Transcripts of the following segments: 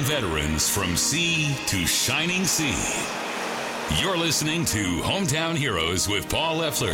veterans from sea to shining sea. You're listening to Hometown Heroes with Paul Leffler.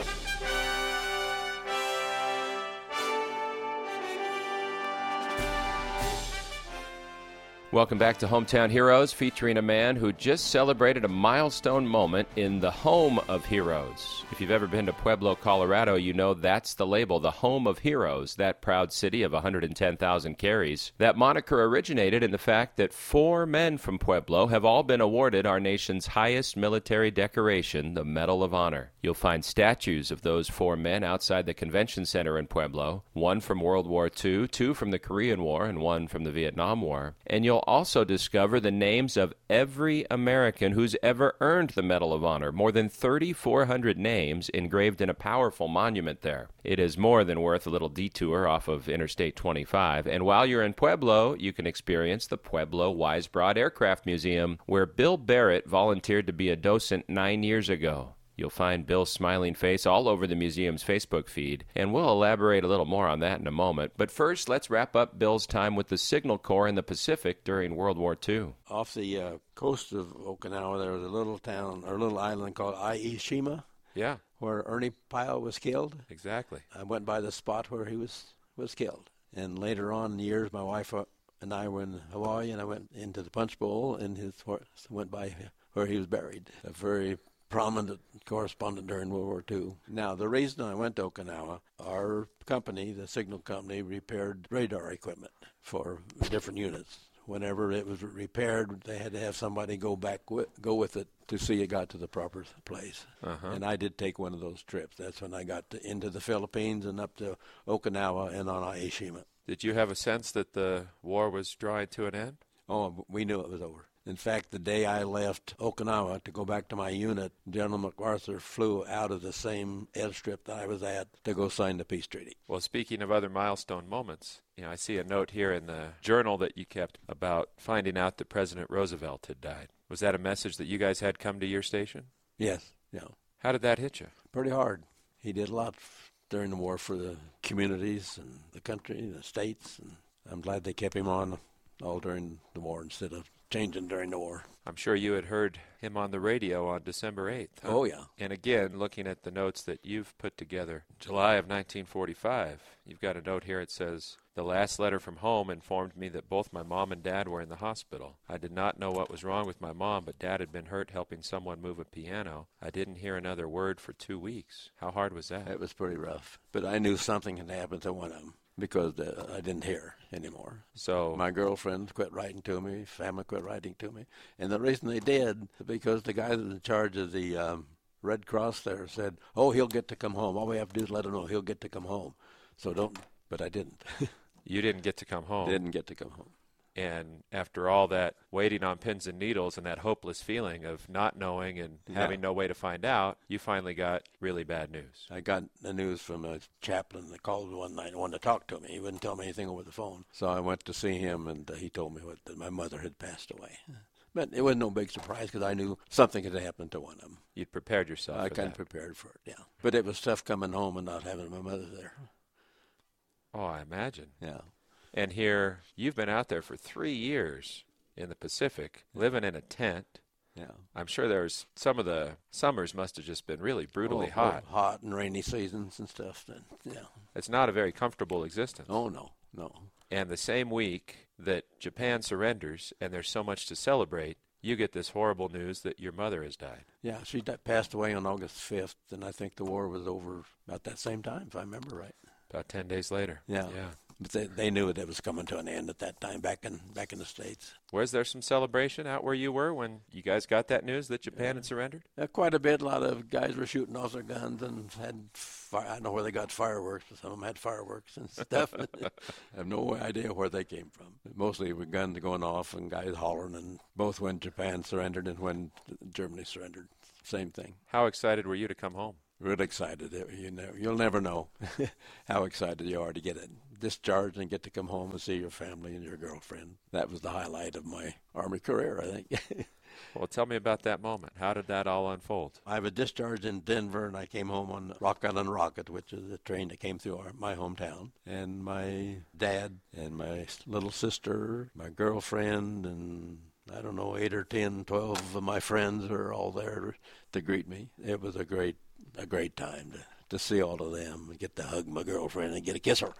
Welcome back to Hometown Heroes, featuring a man who just celebrated a milestone moment in the home of heroes. If you've ever been to Pueblo, Colorado, you know that's the label, the home of heroes, that proud city of 110,000 carries. That moniker originated in the fact that 4 men from Pueblo have all been awarded our nation's highest military decoration, the Medal of Honor. You'll find statues of those 4 men outside the convention center in Pueblo, 1 from World War II, 2 from the Korean War, and 1 from the Vietnam War. And you'll also discover the names of every American who's ever earned the Medal of Honor, more than 3,400 names engraved in a powerful monument there. It is more than worth a little detour off of Interstate 25, and while you're in Pueblo, you can experience the Pueblo Wise Broad Aircraft Museum, where Bill Barrett volunteered to be a docent 9 years ago. You'll find Bill's smiling face all over the museum's Facebook feed, and we'll elaborate a little more on that in a moment. But first, let's wrap up Bill's time with the Signal Corps in the Pacific during World War II. Off the coast of Okinawa, there was a little town, or little island called Aishima. Yeah. Where Ernie Pyle was killed. Exactly. I went by the spot where he was killed. And later on in the years, my wife and I were in Hawaii, and I went into the Punch Bowl, and went by where he was buried. A very prominent correspondent during World War II. Now, the reason I went to Okinawa, our company, the Signal Company, repaired radar equipment for different units. Whenever it was repaired, they had to have somebody go with it to see it got to the proper place. And I did take one of those trips. That's when I got into the Philippines and up to Okinawa and on Aishima. Did you have a sense that the war was drawing to an end? Oh, we knew it was over. In fact, the day I left Okinawa to go back to my unit, General MacArthur flew out of the same airstrip that I was at to go sign the peace treaty. Well, speaking of other milestone moments, I see a note here in the journal that you kept about finding out that President Roosevelt had died. Was that a message that you guys had come to your station? Yes, yeah. How did that hit you? Pretty hard. He did a lot during the war for the communities and the country and the states, and I'm glad they kept him on all during the war instead of changing during the war. I'm sure you had heard him on the radio on December 8th. Huh? Oh, yeah. And again, looking at the notes that you've put together, July of 1945, you've got a note here. It says, "The last letter from home informed me that both my mom and dad were in the hospital. I did not know what was wrong with my mom, but dad had been hurt helping someone move a piano. I didn't hear another word for 2 weeks." How hard was that? It was pretty rough. But I knew something had happened to one of them, because I didn't hear anymore. So my girlfriend quit writing to me, family quit writing to me. And the reason they did, because the guy that was in charge of the Red Cross there said, "Oh, he'll get to come home. All we have to do is let him know he'll get to come home." But I didn't. You didn't get to come home. Didn't get to come home. And after all that waiting on pins and needles and that hopeless feeling of not knowing and having no way to find out, you finally got really bad news. I got the news from a chaplain that called one night and wanted to talk to me. He wouldn't tell me anything over the phone. So I went to see him, and he told me that my mother had passed away. But it wasn't no big surprise because I knew something had happened to one of them. You'd prepared yourself for that. I kind of prepared for it, yeah. But it was tough coming home and not having my mother there. Oh, I imagine. Yeah. And here, you've been out there for 3 years in the Pacific, living in a tent. Yeah. I'm sure there's some of the summers must have just been really brutally hot. Hot and rainy seasons and stuff. Yeah. It's not a very comfortable existence. Oh, no. And the same week that Japan surrenders and there's so much to celebrate, you get this horrible news that your mother has died. Yeah, she passed away on August 5th, and I think the war was over about that same time, if I remember right. About 10 days later. Yeah. But they knew it was coming to an end at that time back in the States. Was there some celebration out where you were when you guys got that news that Japan had surrendered? Quite a bit. A lot of guys were shooting off their guns and had I don't know where they got fireworks, but some of them had fireworks and stuff. I have no idea where they came from. Mostly with guns going off and guys hollering, and both when Japan surrendered and when Germany surrendered. Same thing. How excited were you to come home? Real excited. You'll never know how excited you are to get discharged and get to come home and see your family and your girlfriend. That was the highlight of my Army career, I think. Well, tell me about that moment. How did that all unfold? I was discharged in Denver, and I came home on Rock Island Rocket, which is a train that came through my hometown. And my dad and my little sister, my girlfriend, and I don't know, 8 or 10, 12 of my friends were all there to greet me. It was a great time to see all of them and get to hug my girlfriend and get to kiss her.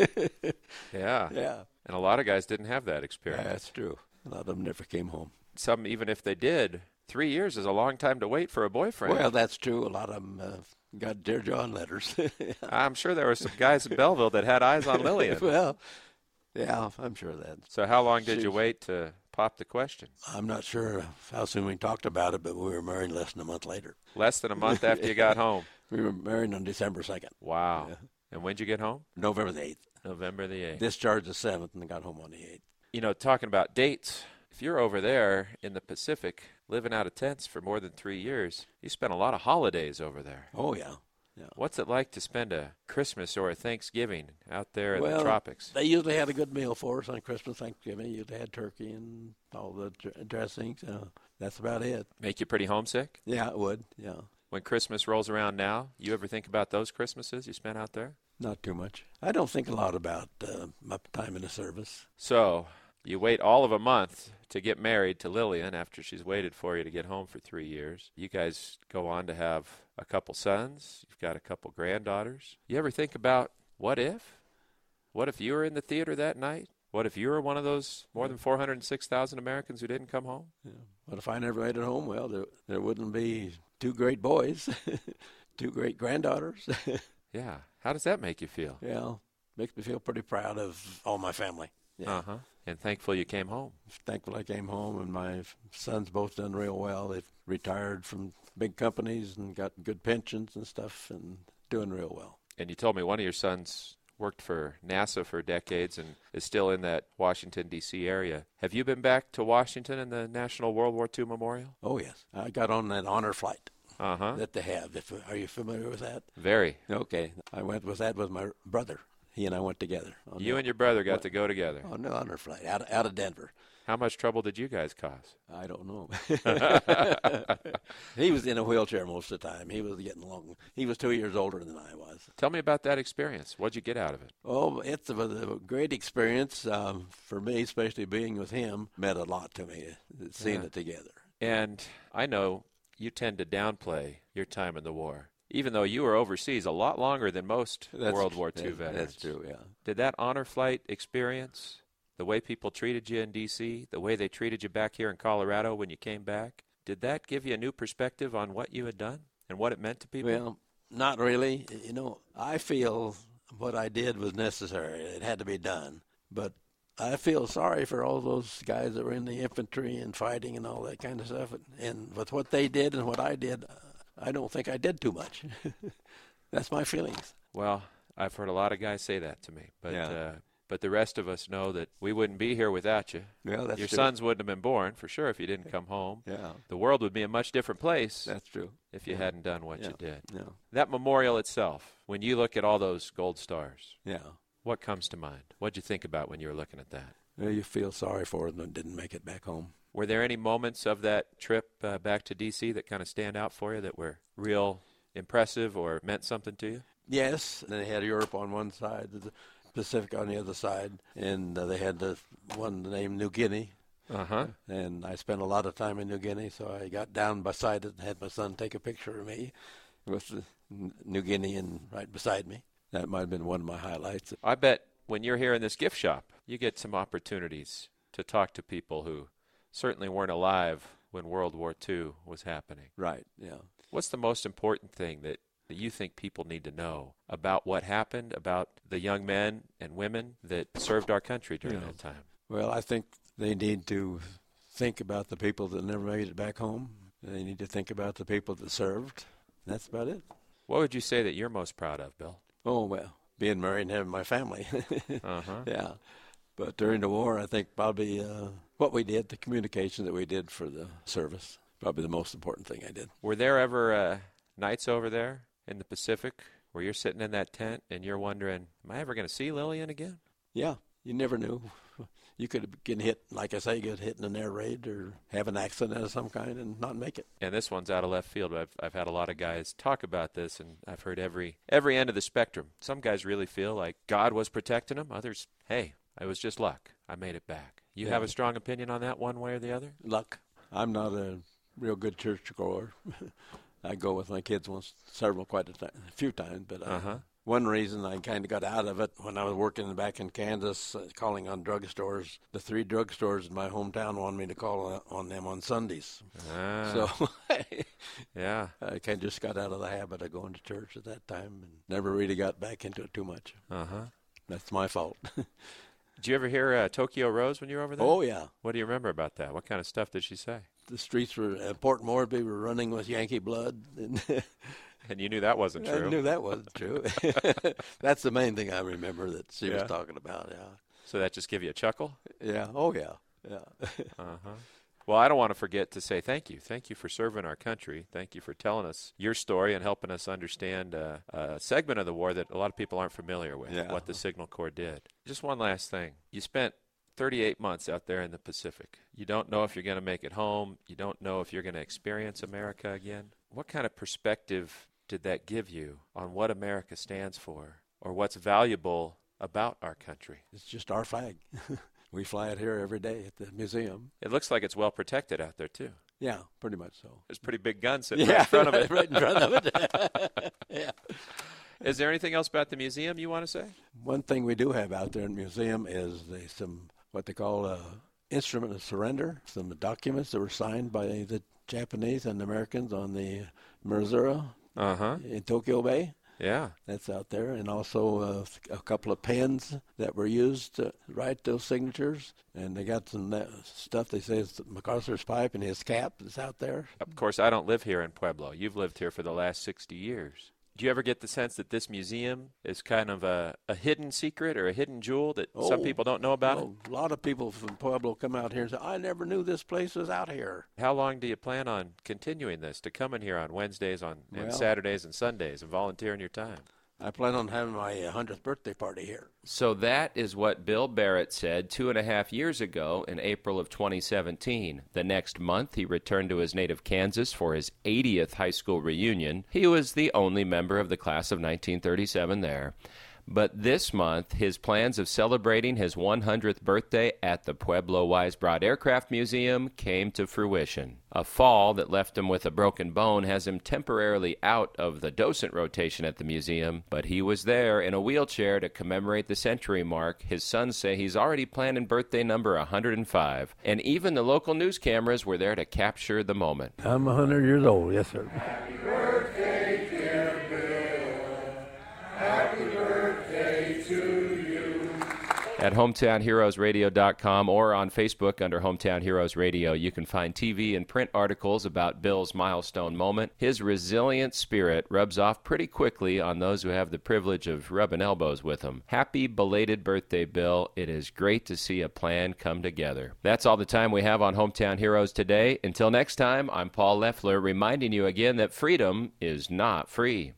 Yeah. Yeah. And a lot of guys didn't have that experience. That's true. A lot of them never came home. Some, even if they did, 3 years is a long time to wait for a boyfriend. Well, that's true. A lot of them got Dear John letters. I'm sure there were some guys in Belleville that had eyes on Lillian. Well, yeah, I'm sure of that. So how long did you wait to pop the question? I'm not sure how soon we talked about it, but we were married less than a month later. Less than a month after you got home. We were married on December 2nd. Wow. Yeah. And when'd you get home? November the 8th. November the 8th. Discharged the 7th and got home on the 8th. You know, talking about dates, if you're over there in the Pacific living out of tents for more than 3 years, you spent a lot of holidays over there. Oh, yeah. Yeah. What's it like to spend a Christmas or a Thanksgiving out there in the tropics? They usually had a good meal for us on Christmas, Thanksgiving. Usually had turkey and all the dressings. That's about it. Make you pretty homesick? Yeah, it would, yeah. When Christmas rolls around now, you ever think about those Christmases you spent out there? Not too much. I don't think a lot about my time in the service. So you wait all of a month to get married to Lillian after she's waited for you to get home for 3 years. You guys go on to have a couple sons. You've got a couple granddaughters. You ever think about what if? What if you were in the theater that night? What if you were one of those more than 406,000 Americans who didn't come home? Yeah. What if I never made it home? Well, there wouldn't be 2 great boys, 2 great granddaughters. Yeah. How does that make you feel? Yeah, makes me feel pretty proud of all my family. Yeah. Uh-huh. And thankful you came home. Thankful I came home, and my sons both done real well. They've retired from big companies and got good pensions and stuff and doing real well. And you told me one of your sons worked for NASA for decades and is still in that Washington, D.C. area. Have you been back to Washington in the National World War II Memorial? Oh, yes. I got on that honor flight that they have. Are you familiar with that? Very. Okay. I went with that with my brother. He and I went together. You and your brother got to go together. On the honor flight out of Denver. How much trouble did you guys cause? I don't know. He was in a wheelchair most of the time. He was getting along. He was 2 years older than I was. Tell me about that experience. What'd you get out of it? Oh, it's a great experience for me, especially being with him. Meant a lot to me, seeing it together. And I know you tend to downplay your time in the war, even though you were overseas a lot longer than most World War II veterans. That's true, yeah. Did that honor flight experience, the way people treated you in D.C., the way they treated you back here in Colorado when you came back, did that give you a new perspective on what you had done and what it meant to people? Well, not really. You know, I feel what I did was necessary. It had to be done. But I feel sorry for all those guys that were in the infantry and fighting and all that kind of stuff. And with what they did and what I did, I don't think I did too much. That's my feelings. Well, I've heard a lot of guys say that to me. But the rest of us know that we wouldn't be here without you. Yeah, that's Your true. sons wouldn't have been born, for sure, if you didn't come home. Yeah. The world would be a much different place. That's true. If you hadn't done what you did. Yeah. That memorial itself, when you look at all those gold stars, Yeah. what comes to mind? What'd you think about when you were looking at that? Well, you feel sorry for them that didn't make it back home. Were there any moments of that trip back to D.C. that kind of stand out for you that were real impressive or meant something to you? Yes. They had Europe on one side, the Pacific on the other side, and they had the one named New Guinea. Uh-huh. And I spent a lot of time in New Guinea, so I got down beside it and had my son take a picture of me with the New Guinean right beside me. That might have been one of my highlights. I bet when you're here in this gift shop, you get some opportunities to talk to people who certainly weren't alive when World War II was happening. Right, yeah. What's the most important thing that you think people need to know about what happened, about the young men and women that served our country during that time? Well, I think they need to think about the people that never made it back home. They need to think about the people that served. That's about it. What would you say that you're most proud of, Bill? Oh, well, being married and having my family. Uh-huh. Yeah. But during the war, I think probably what we did, the communication that we did for the service, probably the most important thing I did. Were there ever nights over there in the Pacific where you're sitting in that tent and you're wondering, am I ever going to see Lillian again? Yeah, you never knew you could get hit, like I say, get hit in an air raid or have an accident of some kind and not make it. And this one's out of left field. I've had a lot of guys talk about this, and I've heard every end of the spectrum. Some guys really feel like God was protecting them. Others, hey, it was just luck. I made it back. You have a strong opinion on that one way or the other? Luck. I'm not a real good church goer. I go with my kids quite a few times, but one reason I kind of got out of it when I was working back in Kansas, calling on drugstores. The 3 drugstores in my hometown wanted me to call on them on Sundays. So yeah, I kind of just got out of the habit of going to church at that time and never really got back into it too much. That's my fault. Did you ever hear Tokyo Rose when you were over there? Oh, yeah. What do you remember about that? What kind of stuff did she say? The streets were Port Moresby were running with Yankee blood. And you knew that wasn't true. I knew that wasn't true. That's the main thing I remember that she was talking about, yeah. So that just give you a chuckle? Yeah. Oh, yeah. Yeah. Well, I don't want to forget to say thank you. Thank you for serving our country. Thank you for telling us your story and helping us understand a segment of the war that a lot of people aren't familiar with, what the Signal Corps did. Just one last thing. You spent 38 months out there in the Pacific. You don't know if you're going to make it home. You don't know if you're going to experience America again. What kind of perspective did that give you on what America stands for or what's valuable about our country? It's just our flag. We fly it here every day at the museum. It looks like it's well protected out there, too. Yeah, pretty much so. There's pretty big guns sitting right in front of it. Right in front of it. Yeah. Is there anything else about the museum you want to say? One thing we do have out there in the museum is some what they call instrument of surrender, some documents that were signed by the Japanese and Americans on the Missouri in Tokyo Bay. Yeah. That's out there. And also a couple of pens that were used to write those signatures. And they got some stuff they say is MacArthur's pipe and his cap that's out there. Of course, I don't live here in Pueblo. You've lived here for the last 60 years. Do you ever get the sense that this museum is kind of a hidden secret or a hidden jewel that some people don't know about it? A lot of people from Pueblo come out here and say, I never knew this place was out here. How long do you plan on continuing this, to come in here on Wednesdays and Saturdays and Sundays and volunteering your time? I plan on having my 100th birthday party here. So that is what Bill Barrett said 2.5 years ago in April of 2017. The next month, he returned to his native Kansas for his 80th high school reunion. He was the only member of the class of 1937 there. But this month, his plans of celebrating his 100th birthday at the Pueblo Wise Broad Aircraft Museum came to fruition. A fall that left him with a broken bone has him temporarily out of the docent rotation at the museum, but he was there in a wheelchair to commemorate the century mark. His sons say he's already planning birthday number 105, and even the local news cameras were there to capture the moment. I'm 100 years old, yes, sir. Happy birthday, dear Bill. Happy birthday to you. At HometownHeroesRadio.com or on Facebook under Hometown Heroes Radio, you can find TV and print articles about Bill's milestone moment. His resilient spirit rubs off pretty quickly on those who have the privilege of rubbing elbows with him. Happy belated birthday, Bill. It is great to see a plan come together. That's all the time we have on Hometown Heroes today. Until next time, I'm Paul Leffler, reminding you again that freedom is not free.